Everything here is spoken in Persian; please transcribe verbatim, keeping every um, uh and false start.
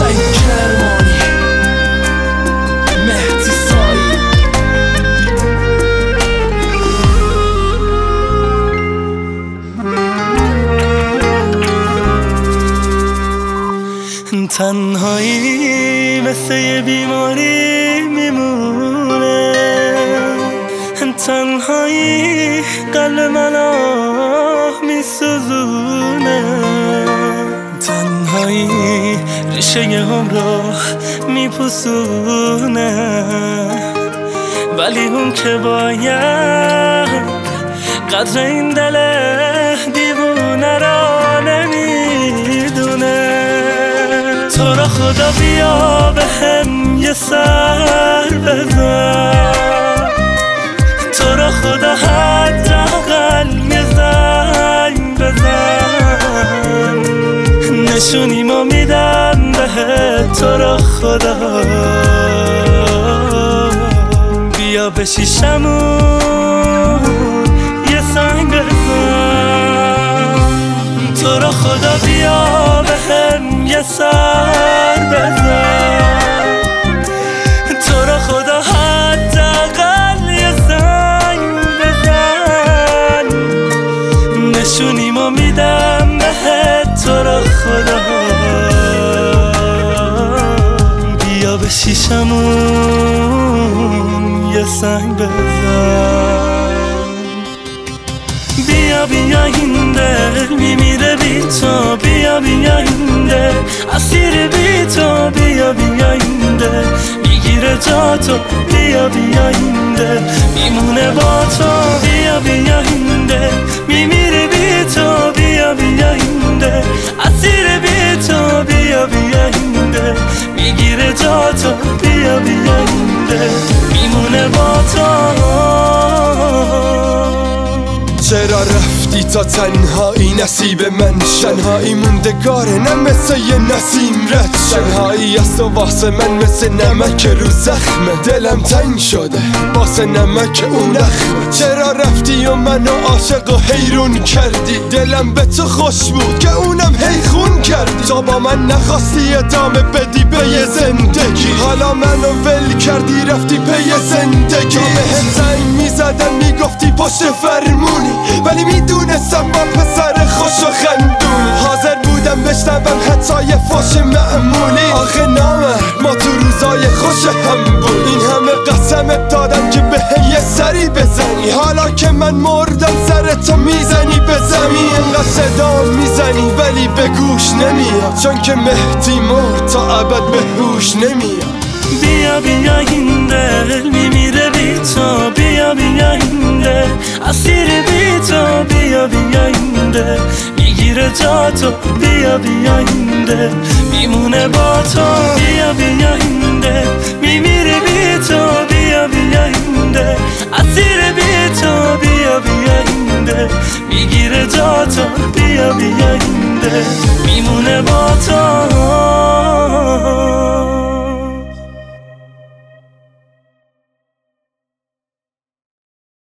سعید کرمانی، مهدی سایی. تنهایی مثل یه بیماری میمونه، تنهایی قلب منو میسوزونه، تنهایی ریشه هم رو میپوسونه، ولی اون که باید قدر این دل دیوونه را نمیدونه. تو را خدا بیا به هم یه سر بزن، تو را خدا حداقل یه زنگ بزن، نشونیمو میدم بهت. تو را خدا بیا به شیشمون یه سنگ بزن، تو را خدا بیا به هم یه سر بزن، تو را خدا حداقل یه زنگ بزن، نشونیمو میدم بهت. تو را خدا بیا به شیشمون یه سنگ بزن. بیا بیا این دل میمیره بی تو، بیا بیا این دل اسیر بی تو، بیا بیا این دل میگیره جا تو، بیا بیا این دل میمونه با تو، بیا بیا این دل میمیره بی تو، بیا بیا این دل اسیر بی تو، بیا بیا این دل میگیره جا تو، بیا بیا این دل میمونه با تو. چرا رفتی تا تنهایی نصیب من؟ تنهایی موندگاره نه مثل یه نسیم رد. تنهایی است و واسه من مثل نمک رو زخمه، دلم تنگ شده واسه نمک اون نخمه. چرا رفتی و منو عاشق و حیرون کردی؟ دلم به تو خوش بود که اونم هی خون کردی. تا با من نخواستی ادامه بدی به یه زندگی، حالا منو ول کردی رفتی به یه زندگی. تا بهم زنگ میزدن میگفتی پشت فرمونی، ولی میدونستم با پسر خوش و خندونی. حاضر بودم بشنوم حتی یه فوش معمولی. آخه نامرد ما تو روزای خوش هم بود، این همه قسمت دادن که به یه سری بزنی. حالا که من مردم سرتو میزنی به زمین، انقدر صدا میزنی ولی به گوش نمیاد، چون که مهدی مرد تا ابد به هوش نمیاد. بیا بیا این دل میمیره بی تو، بیا بیا این دل اسیر بی تو، بیا بیا این دل میگیره جا تو، بیا بیا این دل میمونه با تو، بیا بیا این دل میمیره بی تو، بیا بیا این دل اسیر بی تو، بیا بیا این دل میگیره جا تو، بیا بیا این دل میمونه با تو.